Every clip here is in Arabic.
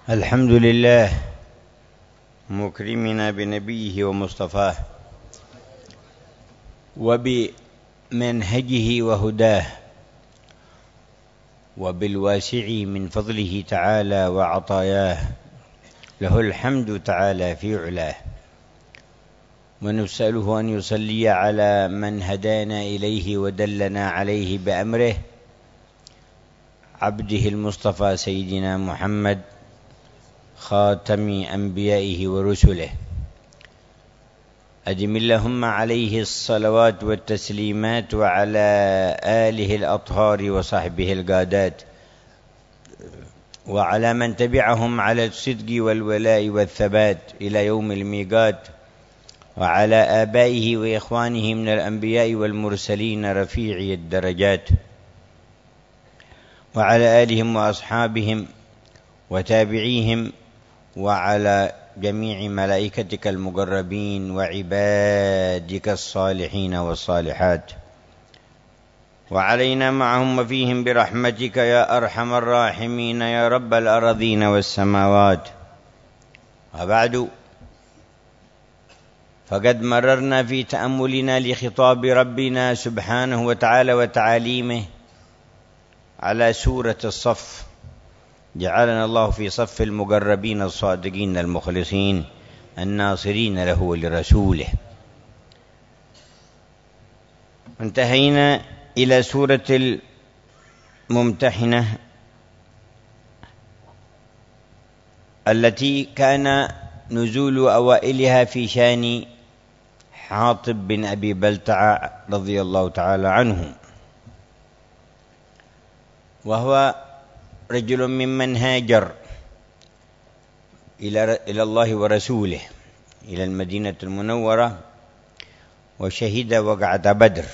الحمد لله مكرمنا بنبيه ومصطفاه وبمنهجه وهداه وبالواسع من فضله تعالى وعطاياه، له الحمد تعالى في علاه. ونسأله أن يصلي على من هدانا إليه ودلنا عليه بأمره، عبده المصطفى سيدنا محمد خاتم أنبيائه ورسله. أدم اللهم عليه الصلوات والتسليمات، وعلى آله الأطهار وصحبه القادات، وعلى من تبعهم على الصدق والولاء والثبات إلى يوم الميقات، وعلى آبائه وإخوانه من الأنبياء والمرسلين رفيعي الدرجات، وعلى آلهم وأصحابهم وتابعيهم، وعلى جميع ملائكتك المقربين وعبادك الصالحين والصالحات، وعلينا معهم وفيهم برحمتك يا أرحم الراحمين يا رب الأراضين والسماوات. وبعد، فقد مررنا في تأملنا لخطاب ربنا سبحانه وتعالى وتعاليمه على سورة الصف، جعلنا الله في صف المقربين الصادقين المخلصين الناصرين له ولرسوله. انتهينا إلى سورة الممتحنة التي كان نزول أوائلها في شان حاطب بن أبي بلتع رضي الله تعالى عنه، وهو رجل ممن هاجر إلى الله ورسوله إلى المدينة المنورة، وشهد وقعة بدر.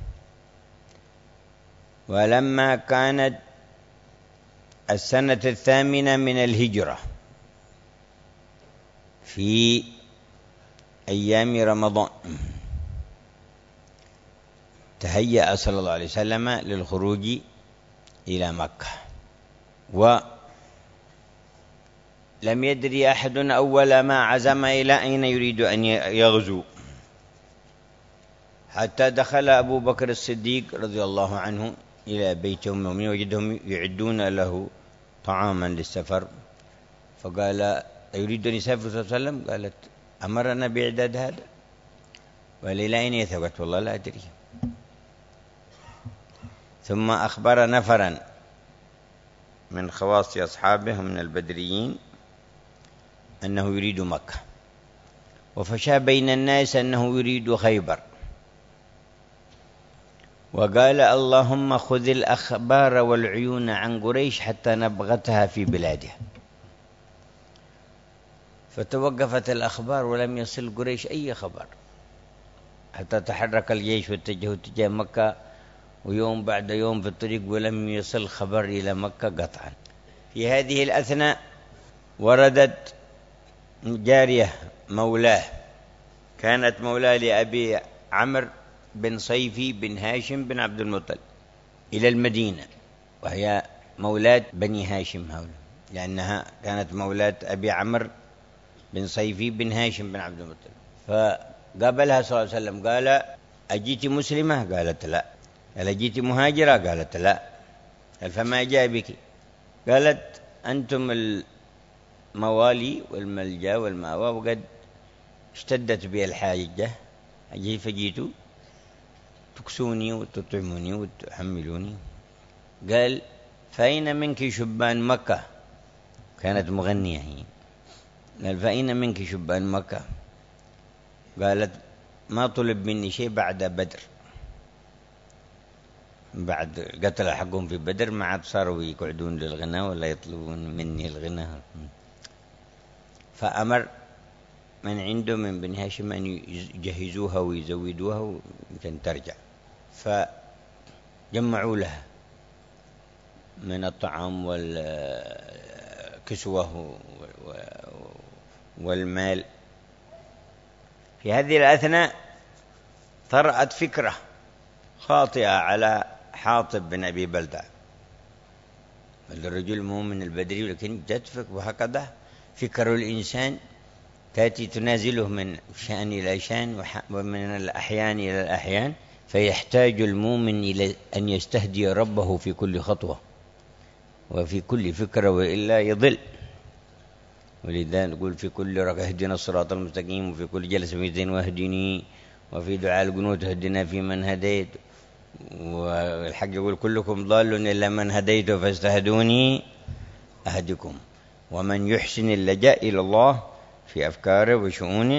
ولما كانت السنة 8 من الهجرة في أيام رمضان، تهيأ صلى الله عليه وسلم للخروج إلى مكة، ولم يدري أحد أول ما عزم إلى أين يريد أن يغزو، حتى دخل أبو بكر الصديق رضي الله عنه إلى بيت أم المؤمنين، وجدهم يعدون له طعاما للسفر، فقال: يريد أن يسافر صلى الله عليه وسلم؟ قالت: أمرنا بإعداد هذا. قال: إلى أين يذهب؟ والله لا أدري. ثم أخبر نفرا من خواص أصحابه من البدريين أنه يريد مكة، وفشى بين الناس أنه يريد خيبر، وقال: اللهم خذ الأخبار والعيون عن قريش حتى نبغتها في بلادها. فتوقفت الأخبار ولم يصل قريش أي خبر، حتى تحرك الجيش واتجهوا تجاه مكة، ويوم بعد يوم في الطريق ولم يصل خبر إلى مكة قطعا. في هذه الأثناء وردت جارية مولاه، كانت مولاه لأبي عمرو بن صيفي بن هاشم بن عبد المطلب إلى المدينة، وهي مولاة بني هاشم هؤلاء، لأنها كانت مولاة أبي عمرو بن صيفي بن هاشم بن عبد المطلب. فقابلها صلى الله عليه وسلم، قال: أجيت مسلمة؟ قالت: لا. قال: أجيت مهاجرة؟ قالت: لا. قال: فما جاء بك؟ قالت: أنتم الموالي والملجأ والمأوى، وقد اشتدت بي الحاجة، فجيت تكسوني وتطعموني وتحملوني. قال: فأين منك شبان مكة؟ كانت مغنية هي. قال: فأين منك شبان مكة؟ قالت: ما طلب مني شيء بعد بدر، بعد قتل حقهم في بدر ما عاد صاروا يقعدون للغناء ولا يطلبون مني الغناء. فأمر من عنده من بني هاشم أن يجهزوها ويزودوها ويمكن ترجع، فجمعوا لها من الطعام والكسوة والمال. في هذه الأثناء طرأت فكرة خاطئة على حاطب بن أبي بلتع، الرجل المؤمن البدري، لكن تدفق وهكذا فكر الإنسان تأتي تنازله من شأن إلى شأن ومن الأحيان إلى الأحيان، فيحتاج المؤمن إلى أن يستهدي ربه في كل خطوة وفي كل فكرة، وإلا يضل. ولذا نقول في كل ركعة اهدنا الصراط المستقيم، وفي كل جلسة ميزين واهدني، وفي دعاء القنوت اهدنا في من هديت، والحق يقول كلكم ضال إلا من هديت فاستهدوني أهدكم. ومن يحسن اللجاء إلى الله في أفكاره وشؤونه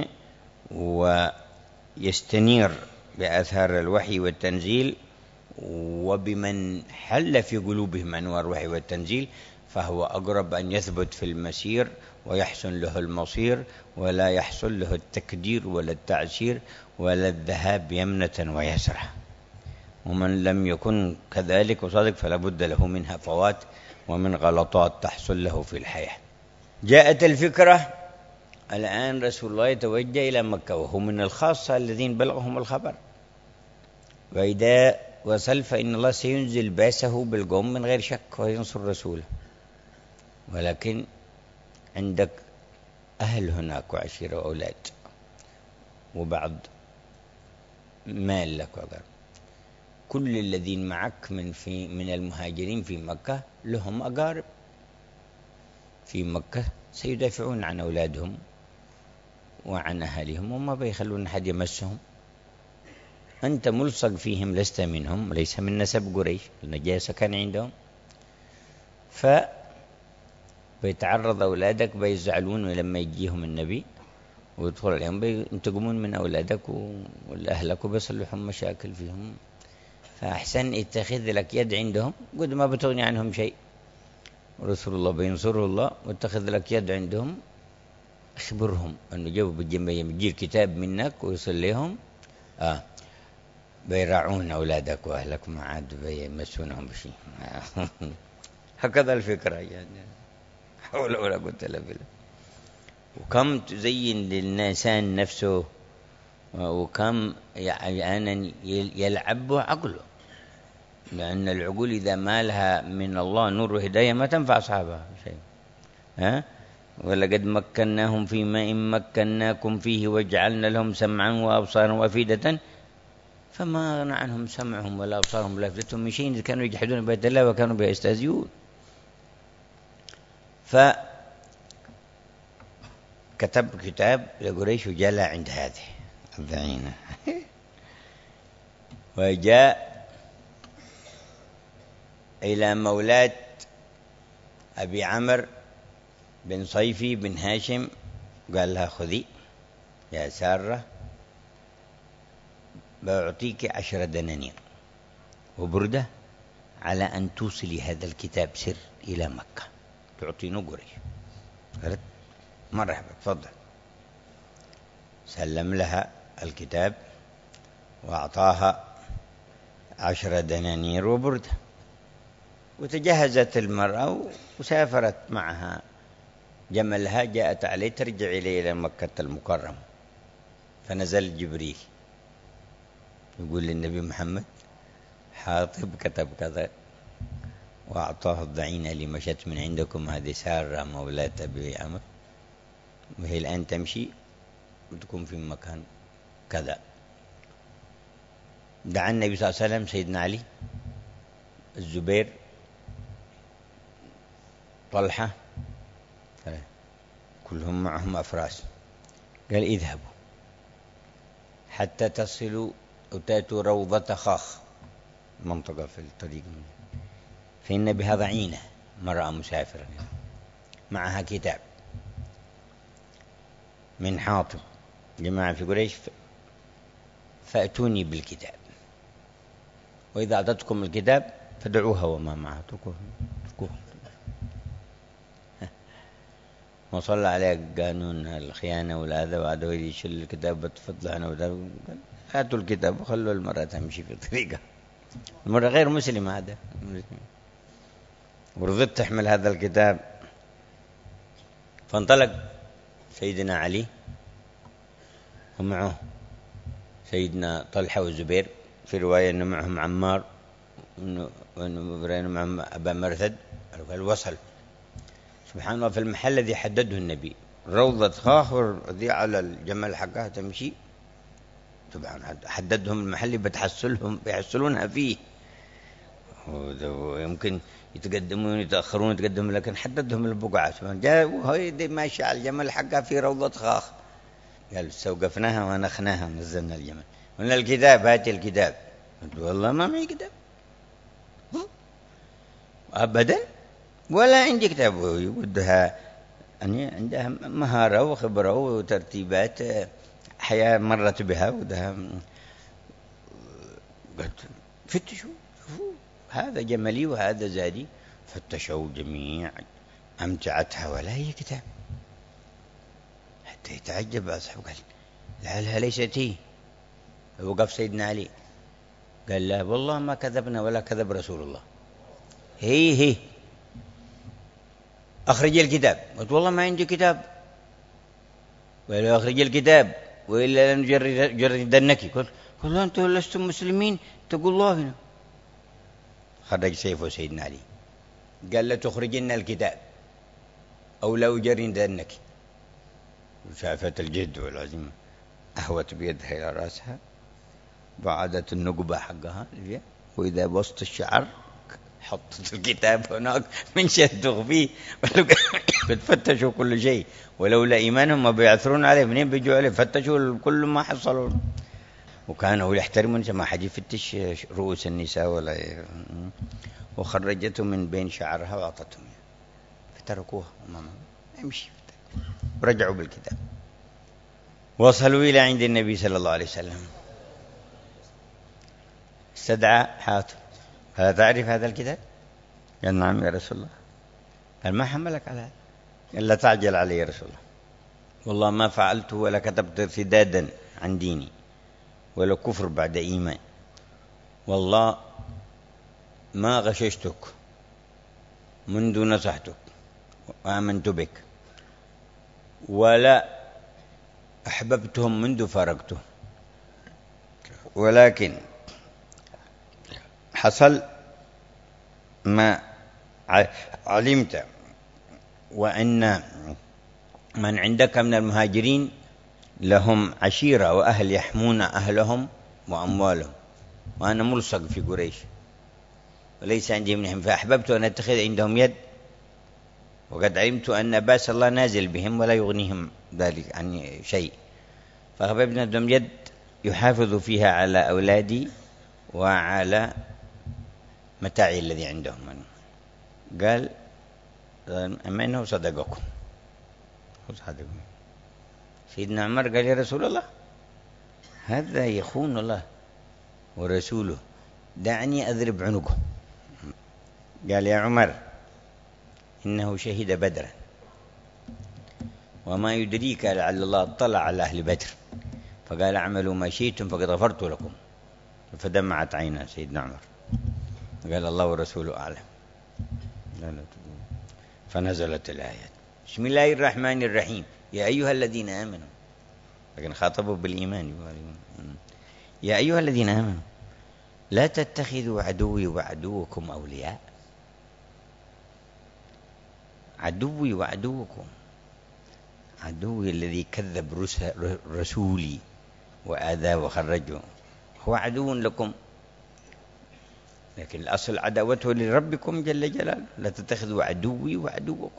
ويستنير بآثار الوحي والتنزيل وبمن حل في قلوبهم أنوار الوحي والتنزيل، فهو أقرب أن يثبت في المسير ويحسن له المصير، ولا يحصل له التكدير ولا التعسير ولا الذهاب يمنة ويسرى. ومن لم يكن كذلك وصادق فلا بد له من هفوات ومن غلطات تحصل له في الحياة. جاءت الفكرة، الآن رسول الله يتوجه إلى مكة وهو من الخاصة الذين بلغهم الخبر، وإذا وصل فإن الله سينزل بأسه بالقوم من غير شك وينصر رسوله. ولكن عندك أهل هناك وعشيرة وأولاد وبعض مال لك وغيره. كل الذين معك من المهاجرين في مكة لهم أقارب في مكة سيدافعون عن أولادهم وعن أهلهم وما بيخلون أحد يمسهم. أنت ملصق فيهم، لست منهم، ليس من نسب قريش، النجاسة كان عندهم، فبيتعرض أولادك بيزعلون لما يجيهم النبي ويدخل عليهم بينتقمون من أولادك والأهلك وبيصلحون مشاكل فيهم. فأحسن اتخذ لك يد عندهم قد ما بتغني عنهم شيء. رسول الله بينصره الله واتخذ لك يد عندهم، اخبرهم أنه جاءوا بيجي الكتاب منك ويصل لهم بيراعون أولادك وأهلك ما عاد بيمسونهم بشيء. هكذا الفكرة يعني، حول ولا قوة إلا بالله. وكم تزين للإنسان نفسه، وكم يعني يلعب عقله، لأن العقول إذا ما لها من الله نور وهداية ما تنفع أصحابها شيء. ولقد مكناهم فيما إن مكناكم فيه وجعلنا لهم سمعا وأبصارا وأفئدة فما أغنى عنهم سمعهم ولا أبصارهم ولا أفئدتهم من شيء إذ كانوا يجحدون بآيات الله وكانوا بها يستهزئون. فكتب كتاب لقريش وجلى عند هذه الضعينة. وجاء إلى مولاة أبي عمرو بن صيفي بن هاشم، قال لها خذي يا سارة بأعطيك 10 دنانير وبردة على أن توصلي هذا الكتاب سر إلى مكة، تعطينه قريش. قالت مرحبا تفضل. سلم لها الكتاب وأعطاها 10 دنانير وبردة، وتجهزت المرأة وسافرت معها جملها، جاءت عليه ترجع إلى مكة المكرمة. فنزل جبريل يقول للنبي محمد حاطب كتب كذا وأعطاه الضعينة اللي مشت من عندكم، هذه سارة مولاة أبي عمرو، وهي الآن تمشي وتكون في مكان كذا. دعا النبي صلى الله عليه وسلم سيدنا علي، الزبير، طلحة، كلهم معهم أفراس، قال اذهبوا حتى تصلوا وتأتوا روضة خاخ، منطقة في الطريق، فإن بها ضعينة مرأة مسافرة معها كتاب من حاطب جماعة في قريش، فأتوني بالكتاب، وإذا أعطتكم الكتاب فدعوها وما معها اتركوها. وصلى عليه قانون الخيانة والأذى، وعدوا يشيل الكتاب بتفضل عنه، هاتوا الكتاب وخلوا المرأة تمشي في طريقها. المرأة غير مسلمة هذا، ورضت تحمل هذا الكتاب. فانطلق سيدنا علي ومعه سيدنا طلحة والزبير، في رواية أنه معهم عمار وأنه معهم أبا مرثد قال وصل. سبحان الله، في المحل الذي حدده النبي روضة خاخر ذي على الجمل حقها تمشي. طبعا حددهم المحل بيحصلونها فيه، ويمكن يتقدمون يتأخرون يتقدمون، لكن حددهم البقعة. جاء وهي دي ماشي على الجمل حقها في روضة خاخ. قال استوقفناها ونخناها ونزلنا الجمل. قلنا الكتاب، هات الكتاب. قلت والله ما معي كتاب أبدا، ولا عندي كتاب. ودها يعني عندها مهارة وخبرة وترتيبات حياة مرت بها، ودها قلت فتشوا شوفوا هذا جملي وهذا زادي. فتشوا جميع أمتعتها ولا هي كتاب، حتى يتعجب أصحابه. قال لعلها ليست هي. وقف سيدنا علي قال لا والله ما كذبنا ولا كذب رسول الله، هي أخرج الكتاب. قلت والله ما عندي كتاب. قال أخرج الكتاب وإلا لنجردنك. قلت والله أنتم لستم مسلمين، تقول الله هنا. خرج سيفه سيدنا علي قال لا تخرجن الكتاب أو لا أجردنك. شافت الجد والعزيمة، أهوت بيدها إلى رأسها، بعدت النقبة حقها، وإذا بسط الشعر حطت الكتاب هناك من شدوا فيه. فتشوا كل شيء، ولولا إيمانهم ما بيعثرون عليه، منين بيجوا عليه؟ فتشوا كل ما حصلوا. وكانوا يحترمون ما حد يفتش رؤوس النساء ولا وخرجته من بين شعرها وأعطتهم، فتركوها امشي. ورجعوا بالكتاب. وصلوا إلى عند النبي صلى الله عليه وسلم. استدعى حاتم هل تعرف هذا الكتاب؟ قال نعم يا رسول الله. قال ما حملك على هذا؟ قال لا تعجل علي يا رسول الله، والله ما فعلته ولا كتبت ارتدادا عن ديني ولا كفر بعد إيمان، والله ما غششتك منذ نصحتك وآمنت بك، ولا أحببتهم منذ فارقته، ولكن حصل ما علمت، وأن من عندك من المهاجرين لهم عشيرة وأهل يحمون أهلهم وأموالهم، وأنا ملصق في قريش وليس عندي منهم، فأحببت أن أتخذ عندهم يد، وقد علمت أن باس الله نازل بهم ولا يغنيهم ذلك عن شيء، فأحببنا عندهم يد يحافظ فيها على أولادي وعلى متاعي الذي عندهم. قال أما إنه صدقكم. سيدنا عمر قال يا رسول الله هذا يخون الله ورسوله، دعني أضرب عنقه. قال يا عمر إنه شهد بدرا، وما يدريك لعل الله اطلع على أهل بدر، فقال اعملوا ما شئتم فقد غفرت لكم. فدمعت عينا سيدنا عمر، قال الله ورسوله أعلم. فنزلت الآيات بسم الله الرحمن الرحيم يا أيها الذين آمنوا، لكن خاطبوا بالإيمان، يا أيها الذين آمنوا لا تتخذوا عدوي وعدوكم أولياء. عدوي وعدوكم، عدوي الذي كذب رسولي وآذى وخرجه هو عدو لكم، لكن الأصل عداوته لربكم جل جلاله. لا تتخذوا عدوي وعدوكم.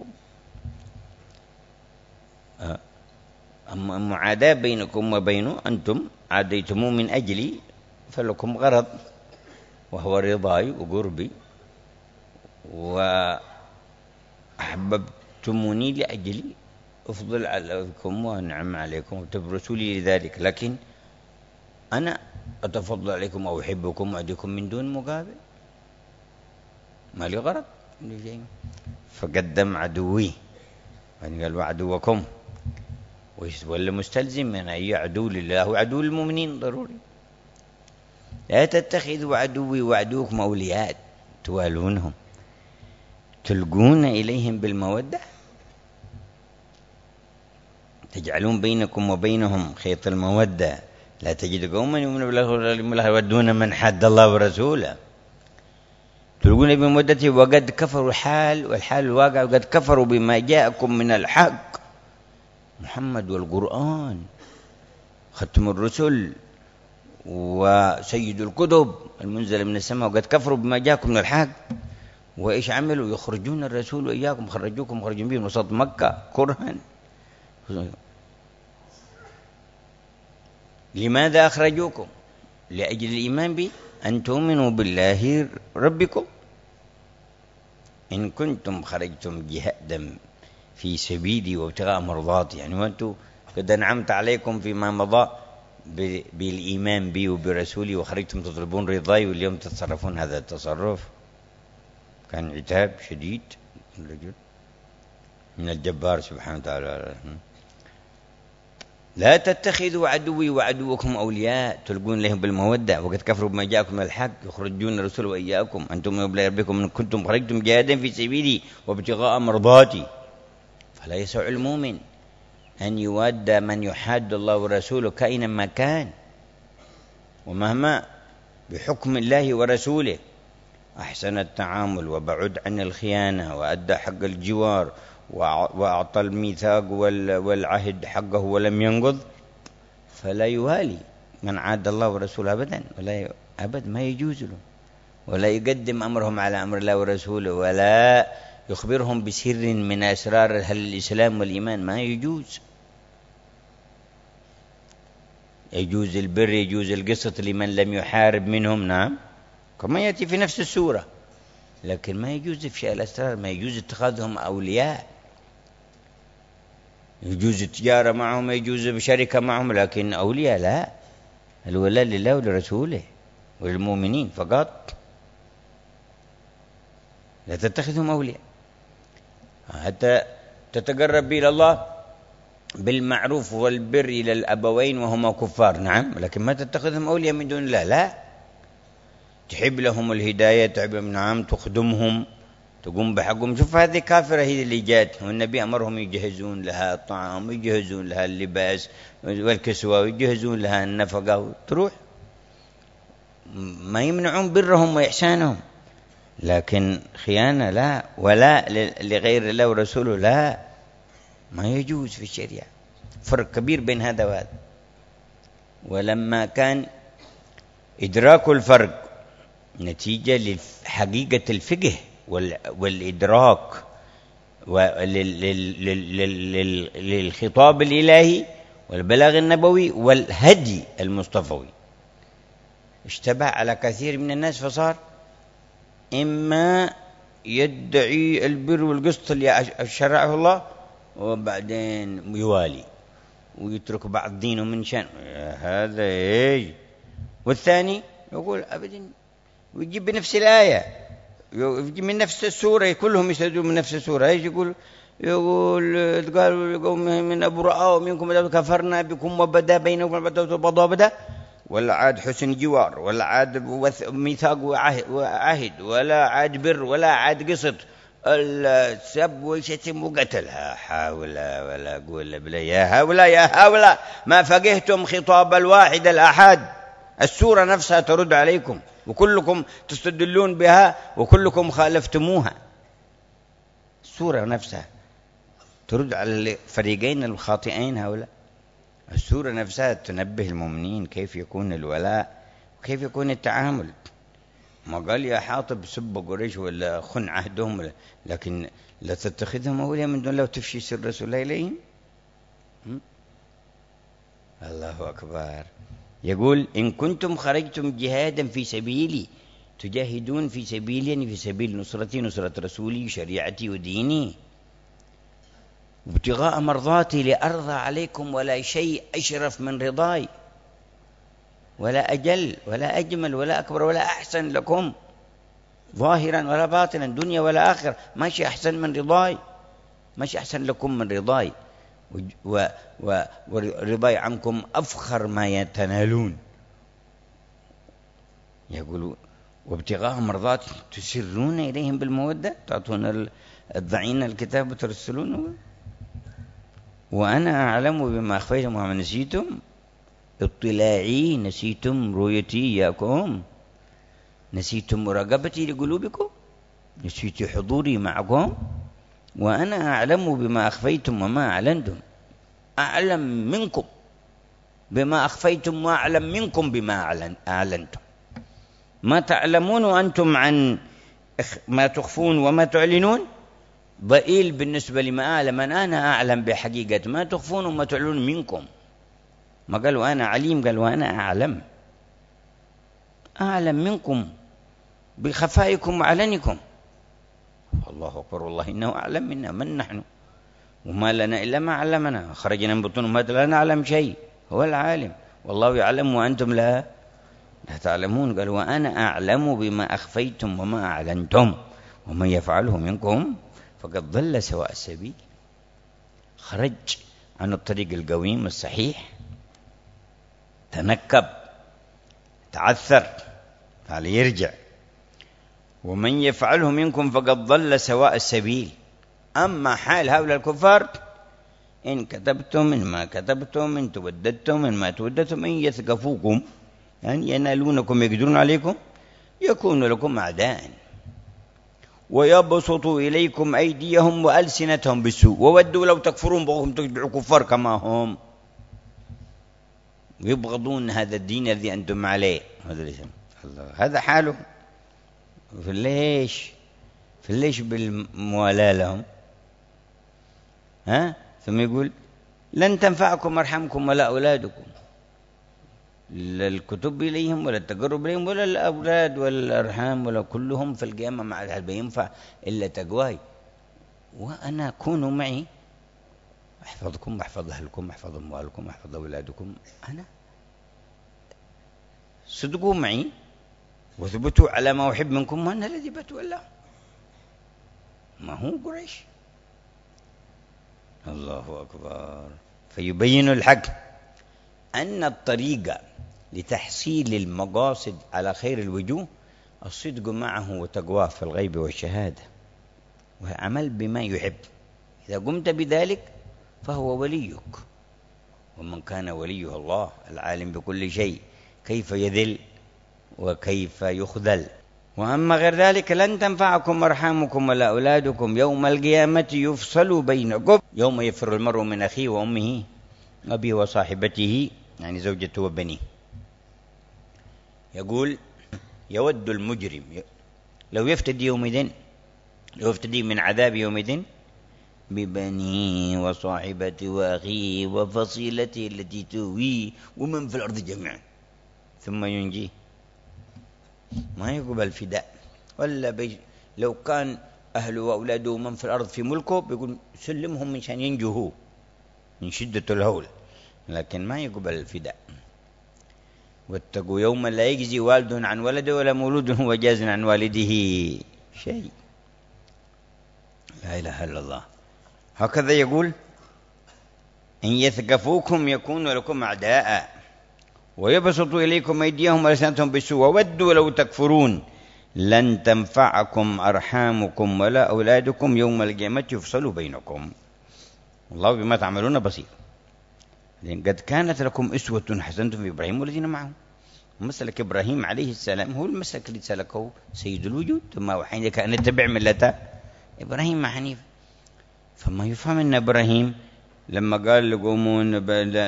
أما معاداة بينكم وبينه، أنتم عاديتموه من أجلي فلكم غرض، وهو رضاي وقربي، وأحببتموني لأجلي أفضل عليكم وأنعم عليكم وتبرسوا لي لذلك، لكن أنا أتفضل عليكم أو أحبكم وأديكم من دون مقابل، ما لي غرض. فقدم عدوي، يعني قال وعدوكم، ولا مستلزم من أي عدو لله وعدو المؤمنين ضروري. لا تتخذوا عدوي وعدوكم أولياء توالونهم تلقون إليهم بالمودة، تجعلون بينكم وبينهم خيط المودة. لا تجد قوما يؤمنون بالله يودون من حد الله ورسوله. تلقون بمودته وقد كفروا الحال والحال الواقع، وقد كفروا بما جاءكم من الحق محمد والقرآن ختم الرسل وسيد الكتب المنزل من السماء، وقد كفروا بما جاءكم من الحق. وإيش عملوا؟ يخرجون الرسول وإياكم، خرجوكم خرجوا بهم وسط مكة كرها. لماذا أخرجوكم؟ لأجل الإيمان بي، أن تؤمنوا بالله ربكم. إن كنتم خرجتم جهادا في سبيلي وابتغاء مرضاتي، يعني وأنتم قد أنعمت عليكم فيما مضى بالإيمان بي وبرسولي، وخرجتم تطلبون رضاي، واليوم تتصرفون هذا التصرف. كان عتاب شديد من الجبار سبحانه وتعالى. لا تتخذوا عدوي وعدوكم أولياء تلقون لهم بالمودة، وقد كفروا بما جاءكم من الحق يخرجون الرسل وإياكم أن تؤمنوا بالله ربكم إن كنتم خرجتم جهادا في سبيلي وابتغاء مرضاتي. فلا يسع المؤمن أن يواد من يحاد الله ورسوله كائنا كان ومهما، بحكم الله ورسوله. أحسن التعامل وبعد عن الخيانة وأدى حق الجوار وأعطى الميثاق والعهد حقه ولم ينقض، فلا يوالي من عاد الله ورسوله أبدا، ولا أبد ما يجوز له، ولا يقدم أمرهم على أمر الله ورسوله، ولا يخبرهم بسر من أسرار الإسلام والإيمان، ما يجوز. يجوز البر، يجوز القسط لمن لم يحارب منهم، نعم كما يأتي في نفس السورة، لكن ما يجوز إفشاء الأسرار، ما يجوز اتخاذهم أولياء. يجوز التجارة معهم، يجوز بشركة معهم، لكن أولياء لا. الولاء لله ولرسوله وللمؤمنين فقط. لا تتخذهم أولياء حتى تتقرب إلى الله بالمعروف والبر إلى الأبوين وهما كفار، نعم، لكن ما تتخذهم أولياء من دون الله، لا. تحب لهم الهداية، تحب لهم، نعم، تخدمهم، تقوم بحقهم. شوف هذه كافرة هي اللي جات، والنبي أمرهم يجهزون لها الطعام ويجهزون لها اللباس والكسوة ويجهزون لها النفقة، تروح ما يمنعون برهم وإحسانهم، لكن خيانة لا، ولا لغير الله ورسوله لا، ما يجوز في الشريعة. فرق كبير بين هذا وهذا. ولما كان إدراك الفرق نتيجة لحقيقة الفقه والإدراك للخطاب الإلهي والبلاغ النبوي والهدي المصطفوي، اشتبه على كثير من الناس، فصار إما يدعي البر والقسط اللي شرعه الله وبعدين يوالي ويترك بعض دينه من شأن هذا إيه، والثاني يقول أبدا، ويجيب بنفس الآية، يجيب من نفس السورة، كلهم يستدلون من نفس السورة. ايش يقول؟ قالوا قوم من أبرأ منكم كفرنا بكم وبدا بينكم البغضاء بدا، ولا عاد حسن جوار، ولا عاد ميثاق وعهد، ولا عاد بر، ولا عاد قسط، السب والشتم وقتل. لا حول ولا قوة إلا بالله. يا هؤلاء ما فقهتم خطاب الواحد الأحد. السورة نفسها ترد عليكم، وكلكم تستدلون بها، وكلكم خالفتموها. السورة نفسها ترد على الفريقين الخاطئين هؤلاء. السورة نفسها تنبه المؤمنين كيف يكون الولاء وكيف يكون التعامل. ما قال يا حاطب سب قريش ولا خن عهدهم، لكن لا تتخذهم أولياء من دون الله وتفشي سر رسول الله إليهم. الله أكبر. يقول إن كنتم خرجتم جهادا في سبيلي، تجاهدون في سبيلي، يعني في سبيل نصرتي، نصرة رسولي، شريعتي وديني، ابتغاء مرضاتي لأرضى عليكم، ولا شيء أشرف من رضاي، ولا أجل ولا أجمل ولا أكبر ولا أحسن لكم ظاهرا ولا باطنا، دنيا ولا آخر، ماشي أحسن من رضاي، ماشي أحسن لكم من رضاي، ورضاي عنكم أفخر ما يتنالون. يقولوا وابتغاء مرضات تسرون إليهم بالمودة، تعطون الضعين الكتاب وترسلونه، وأنا أعلم بما أخفيتم وما نسيتم، اطلاعي، نسيتم رؤيتي إياكم، نسيتم مراقبتي لقلوبكم. نسيت حضوري معكم وأنا أعلم بما أخفيتم وما أعلنتم. أعلم منكم بما أخفيتم وأعلم منكم بما أعلنتم. ما تعلمون وأنتم عن ما تخفون وما تعلنون ضئيل بالنسبة لما أعلم. أنا أعلم بحقيقة ما تخفون وما تعلنون منكم. ما قالوا أنا عليم، قالوا أنا أعلم منكم بخفائكم وعلنكم. الله أكبر، والله إنه أعلم منا. من نحن وما لنا إلا ما علمنا، خرجنا من بطون أمهاتنا لا نعلم شيء، هو العالم. والله يعلم وأنتم لا تعلمون. قال وأنا أعلم بما أخفيتم وما أعلنتم ومن يفعله منكم فقد ضل سواء السبيل. خرج عن الطريق القويم الصحيح، تنكب، تعثر، فعليه يرجع. ومن يفعله منكم فقد ضل سواء السبيل. أما حال هؤلاء الكفار إن كتبتم إن ما كتبتم، إن توددتم إن ما توددتم، إن يثقفوكم يعني ينالونكم يقدرون عليكم، يكون لكم أعداء ويبسطوا إليكم أيديهم وألسنتهم بالسوء وودوا لو تكفرون بغهم تتبعوا كفار كما هم، يبغضون هذا الدين الذي أنتم عليه. هذا حاله. فليش بالموالاة لهم؟ ثم يقول لن تنفعكم أرحامكم ولا أولادكم، لا الكتب إليهم ولا التقرب إليهم ولا الأولاد ولا الأرحام ولا كلهم في القيامة مع الحلبة ينفع إلا تقواي. وأنا كونوا معي أحفظكم، أحفظ أهلكم، أحفظ أموالكم، أحفظ أولادكم. أنا صدقوا معي وثبتوا على ما أحب منكم وأنا الذي بتولى، ما هو قريش. الله أكبر. فيبين الحق أن الطريقة لتحصيل المقاصد على خير الوجوه الصدق معه وتقواه في الغيب والشهادة وعمل بما يحب. إذا قمت بذلك فهو وليك. ومن كان وليه الله العالم بكل شيء كيف يذل وكيف يخذل. وأما غير ذلك لن تنفعكم أرحامكم ولا أولادكم يوم القيامة يفصل بينكم يوم يفر المرء من أخيه وأمه أبيه وصاحبته يعني زوجته وبنيه. يقول يود المجرم لو يفتدي من عذاب يومئذ ببنيه وصاحبته وأخيه وفصيلته التي تؤويه ومن في الأرض جميعا ثم ينجيه. ما يقبل فداء. ولا لو كان أهله وأولاده ومن في الأرض في ملكه بيقول سلمهم من شان ينجوه من شدة الهول، لكن ما يقبل الفداء. واتقوا يوما لا يجزي والد عن ولده ولا مولود هو جاز عن والده شيء. لا إله إلا الله. هكذا يقول إن يثقفوكم يكونوا لكم أعداء ويبسطوا إليكم أيديهم ولسانتهم بالسوء وودوا لو تكفرون لن تنفعكم أرحامكم ولا أولادكم يوم القيامة يفصل بينكم والله بما تعملون بصير. لأن قد كانت لكم أسوة حسنة في إبراهيم والذين معه. مسلك إبراهيم عليه السلام هو المسلك اللي سلكه سيد الوجود، ثم أوحينا إليك أن اتبع ملة إبراهيم حنيفا. فما يفهم أن إبراهيم لما قال لقومون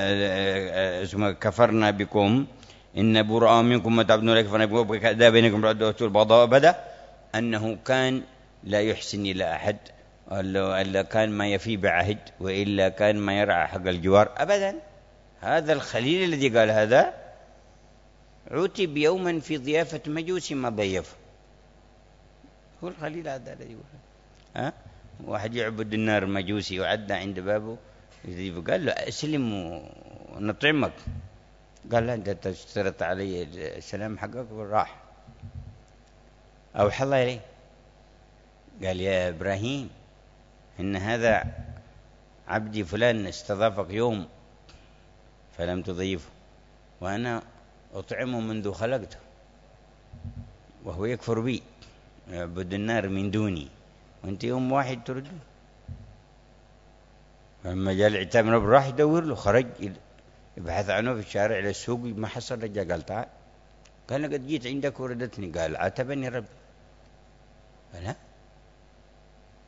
كفرنا بكم إن براء منكم ما تعبدون لك فنبقوا كذا بينكم البغضاء أبدا أنه كان لا يحسن إلى أحد إلا كان ما يفي بعهد وإلا كان ما يرعى حق الجوار أبدا. هذا الخليل الذي قال هذا عتب يوما في ضيافة مجوس ما ضيفه. هو الخليل هذا الذي يقول واحد يعبد النار مجوسي وعدى عند بابه قال له أسلم ونطعمك. قال لا أنت تشترط علي السلام حقك وراح. أوحى الله إليه قال يا إبراهيم إن هذا عبدي فلان استضافك يوم فلم تضيفه وأنا أطعمه منذ خلقته وهو يكفر بي يعبد النار من دوني وأنت يوم واحد ترده. لما جاء العتاب من رب راح يدور له، خرج يبحث عنه في الشارع إلى السوق ما حصل. رجع قال تعال. قال قد جيت عندك وردتني. قال عاتبني ربي. قال لا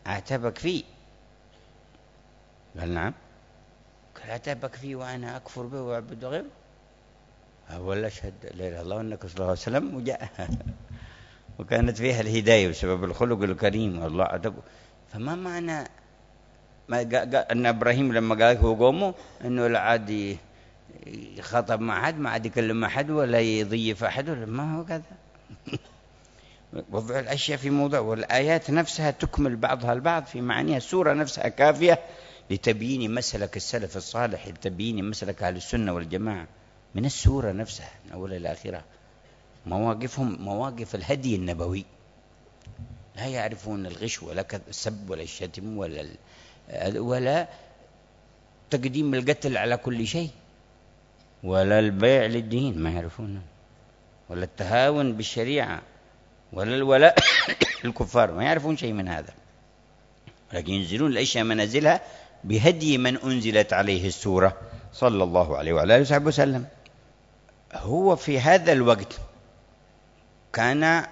أعتبك فيه؟ قال نعم. قال أعتبك فيه وأنا أكفر به وأعبد غيره؟ ولا أشهد لا إله إلا الله وأنك صلى الله عليه وسلم وجاء. وكانت فيها الهداية بسبب الخلق الكريم والله عتب. فما معنى أن إبراهيم لما قال هو قومه أنه لا عاد يخاطب مع أحد، ما عاد يكلم مع أحد ولا يضيف أحد، ما هو كذا. وضع الأشياء في موضع، والآيات نفسها تكمل بعضها البعض في معانيها. السورة نفسها كافية لتبيين مسلك السلف الصالح، لتبيين مسلك أهل السنة والجماعة من السورة نفسها من أولها إلى آخرها. مواقفهم مواقف الهدي النبوي، لا يعرفون الغش ولا السب ولا الشتم ولا تقديم القتل على كل شيء، ولا البيع للدين ما يعرفونه، ولا التهاون بالشريعة، ولا الولاء الكفار ما يعرفون شيء من هذا، لكن ينزلون الأشياء منازلها بهدي من أنزلت عليه السورة صلى الله عليه وعلى آله وصحبه وسلم. هو في هذا الوقت كان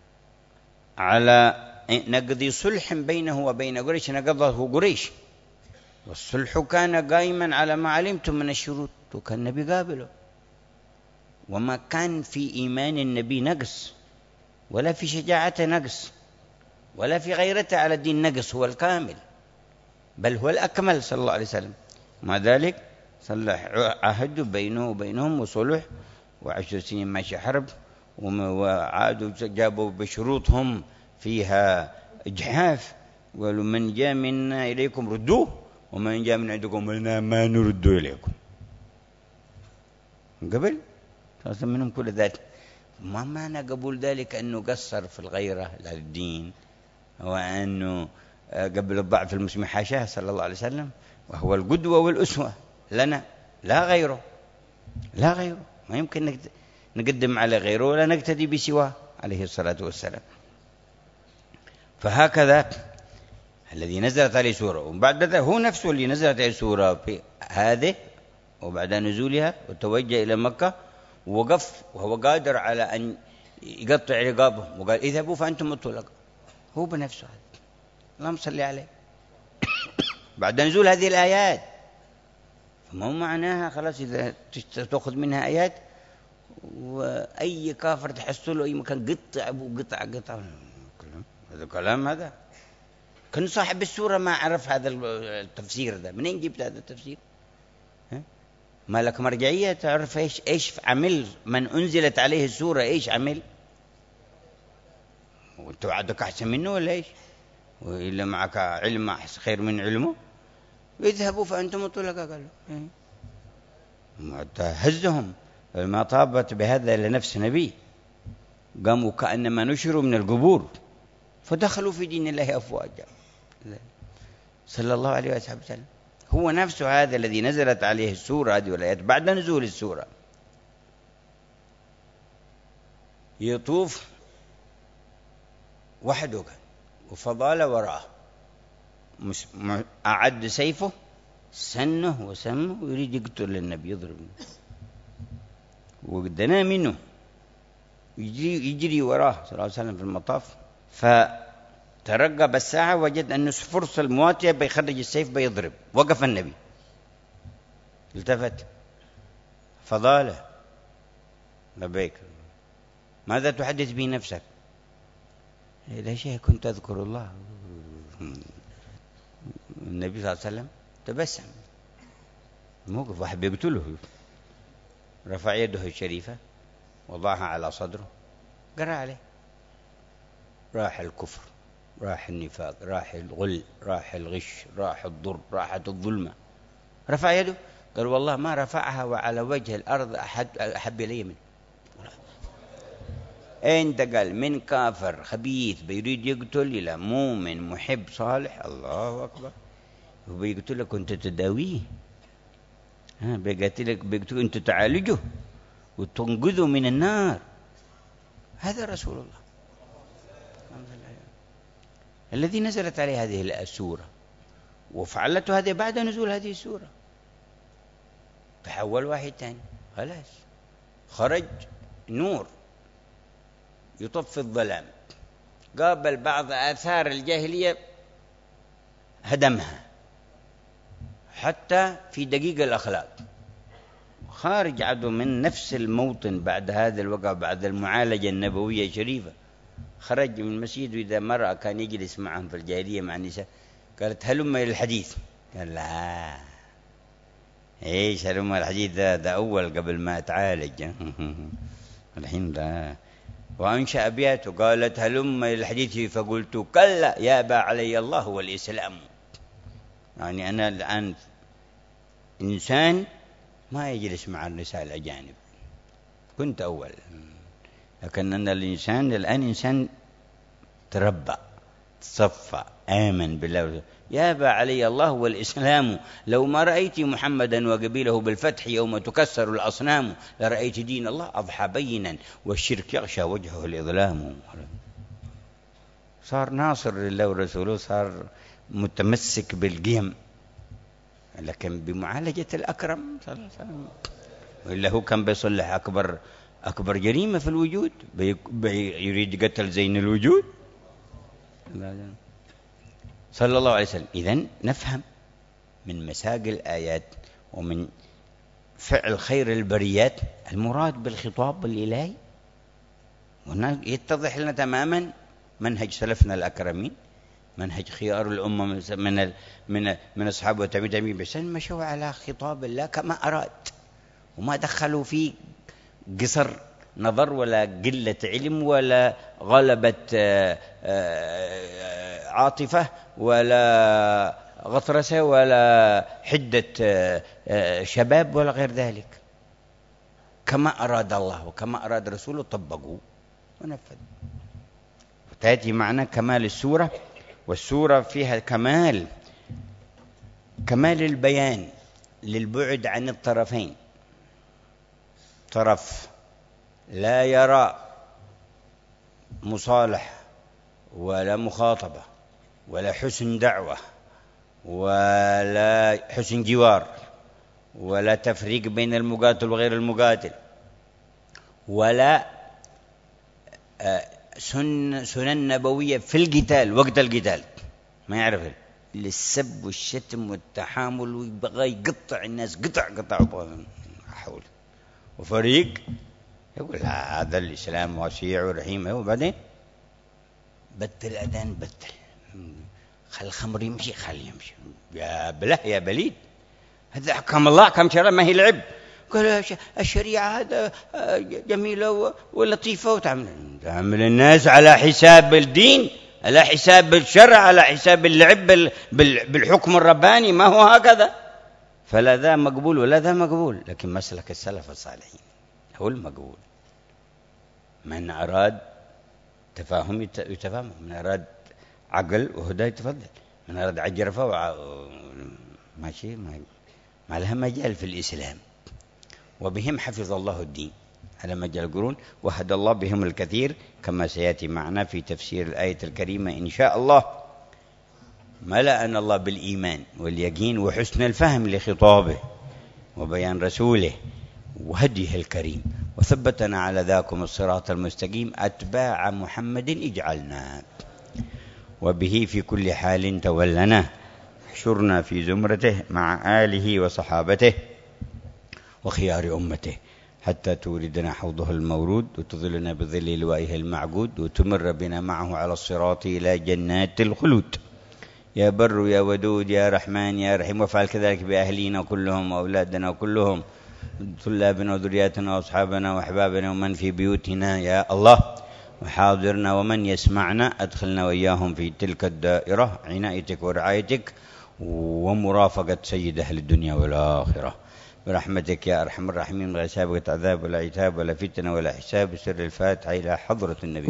على نقض صلح بينه وبين قريش، نقضه قريش، والصلح كان قائما على ما علمتم من الشروط، وكان النبي قابله، وما كان في إيمان النبي نقص، ولا في شجاعته نقص، ولا في غيرته على الدين نقص، هو الكامل بل هو الأكمل صلى الله عليه وسلم. مع ذلك صلح عهد بينه وبينهم وصلح، و10 سنين ماشي حرب، وعادوا جابوا بشروطهم فيها إجحاف، قالوا من جاء منا إليكم ردوه، ومن جاء من عندكم لنا ما نردوا إليكم. قبل خاصة منهم كل ذلك. ما معنى قبول ذلك؟ أنه قصر في الغيرة للدين، وأنه قبل الضعف المسلم حاشاه صلى الله عليه وسلم، وهو القدوة والأسوة لنا لا غيره، لا غيره، ما يمكن نقدم على غيره ولا نقتدي بسواه عليه الصلاة والسلام. فهكذا الذي نزلت عليه سورة، وبعد ذلك هو نفسه اللي نزلت عليه سورة في هذه، وبعد نزولها وتوجه إلى مكة ووقف وهو قادر على أن يقطع رقابهم، وقال اذهبوا فأنتم الطلقاء، هو بنفسه هذا. اللهم صل عليه. بعد نزول هذه الآيات، فما هو معناها خلاص إذا تأخذ منها آيات وأي كافر تحصله أي مكان قطع أبو قطع قطع، هذا كلام. هذا كان صاحب السورة ما عرف هذا التفسير ده، منين جبت هذا التفسير؟ ما لك مرجعية تعرف إيش عمل من أنزلت عليه السورة، إيش عمل؟ وأنت وعدك أحسن منه ولا إيش؟ وإلا معك علم خير من علمه؟ اذهبوا فأنتم الطلقاء، قالوا هزهم ما طابت بهذا إلا نفس نبي، قاموا كأنما نشروا من القبور فدخلوا في دين الله أفواجا صلى الله عليه وسلم. هو نفسه هذا الذي نزلت عليه السورة هذه والآيات بعد نزول السورة، يطوف وحده وفضال وراه، أعد سيفه سنه وسمه ويريد يقتل النبي، يضرب ودنا منه يجري وراه صلى الله عليه وسلم في المطاف، فترقب الساعة وجد أنه فرصة المواتية بيخرج السيف بيضرب، وقف النبي التفت، فضاله لبيك ماذا تحدث به نفسك؟ لا شيء كنت أذكر الله. النبي صلى الله عليه وسلم تبسم، موقف واحد بيقتله، رفع يده الشريفة وضعها على صدره، قرأ عليه، راح الكفر، راح النفاق، راح الغل، راح الغش، راح الضر، راحت الظلمة، رفع يده قال والله ما رفعها وعلى وجه الأرض أحب إلي منه. أنت قال من كافر خبيث بيريد يقتل إلى مؤمن محب صالح، الله أكبر، وبيقتلك كنت تداويه، بيقتلك بيقتلك أنت تعالجه وتنقذه من النار. هذا رسول الله الذي نزلت عليه هذه السورة، وفعلته هذه بعد نزول هذه السورة، تحول واحد ثاني خلاص، خرج نور يطفي الظلام، قابل بعض آثار الجاهلية هدمها حتى في دقيق الأخلاق. خارج عدو من نفس الموطن بعد هذا الوقع، بعد المعالجة النبوية الشريفة، خرج من المسجد، وإذا مرأة كان يجلس معهم في الجاهلية مع النساء قالت هلم إلى الحديث، قال لا إيش هلم إلى الحديث، ده أول قبل ما أتعالج الحين ده. وأنشأ أبيات وقالت هلم إلى الحديث فقلت كلا يأبى علي الله والإسلام. يعني أنا الآن إنسان ما يجلس مع النساء الأجانب، كنت أول، لكن أنا الإنسان الآن إنسان تربى تصفى آمن بالله. يابى علي الله والإسلام، لو ما رأيت محمدا وقبيله بالفتح يوم تكسر الأصنام، لرأيت دين الله أضحى بينا والشرك يغشى وجهه الإظلام. صار ناصر لله ورسوله، صار متمسك بالقيم، لكن بمعالجة الأكرم صلى الله عليه وسلم. وإلا هو كان بيصلح أكبر جريمة في الوجود، يريد قتل زين الوجود صلى الله عليه وسلم. إذن نفهم من مساق الآيات ومن فعل خير البريات المراد بالخطاب الإلهي، يتضح لنا تماما منهج سلفنا الأكرمين، منهج خيار الأمة من أصحاب وتابعين بسن، مشوا على خطاب الله كما أراد، وما دخلوا فيه قصر نظر ولا قلة علم ولا غلبة عاطفة ولا غطرسة ولا حدة شباب ولا غير ذلك. كما أراد الله وكما أراد رسوله طبقوا ونفذوا. تأتي معنا كمال السورة، والسورة فيها كمال البيان للبعد عن الطرفين، طرف لا يرى مصالح ولا مخاطبة ولا حسن دعوة ولا حسن جوار ولا تفريق بين المقاتل وغير المقاتل، ولا سنن نبوية في القتال وقت القتال، ما يعرف السب والشتم والتحامل، ويبغى يقطع الناس قطع حول. وفريق يقول لا هذا الإسلام واسع ورحيم، وبعدين بطل أذان، بطل خل الخمر يمشي، خل يمشي يا بله يا بليد، هذا أحكام الله، أحكام شرع، ما هي لعب. قال الشريعة هذا جميلة ولطيفة، وتعمل الناس على حساب الدين، على حساب الشرع، على حساب اللعب بالحكم الرباني، ما هو هكذا. فلا ذا مقبول ولا ذا مقبول، لكن مسلك السلف الصالحين هو المقبول. من أراد تفاهم يتفهم، من أراد عقل وهدى يتفضل، من أراد عجرفة ماشي، ما لها مجال في الإسلام. وبهم حفظ الله الدين على مجال القرون، وهدى الله بهم الكثير، كما سيأتي معنا في تفسير الآية الكريمة إن شاء الله. ملأنا الله بالإيمان واليقين وحسن الفهم لخطابه وبيان رسوله وهديه الكريم، وثبتنا على ذاكم الصراط المستقيم، أتباع محمد اجعلنا، وبه في كل حال تولنا، احشرنا في زمرته مع آله وصحابته وخيار أمته، حتى توردنا حوضه المورود، وتظلنا بظل لوائه المعقود، وتمر بنا معه على الصراط إلى جنات الخلود. يا بر يا ودود يا رحمن يا رحيم، وافعل كذلك بأهلينا كلهم وأولادنا كلهم، طلابنا وذرياتنا وأصحابنا وأحبابنا ومن في بيوتنا يا الله، وحاضرنا ومن يسمعنا، أدخلنا وإياهم في تلك الدائرة عنايتك ورعايتك ومرافقة سيد أهل الدنيا والآخرة، برحمتك يا أرحم الراحمين، غير سابقة عذاب ولا عتاب ولا فتنة ولا حساب. سر الفاتحة إلى حضرة النبي.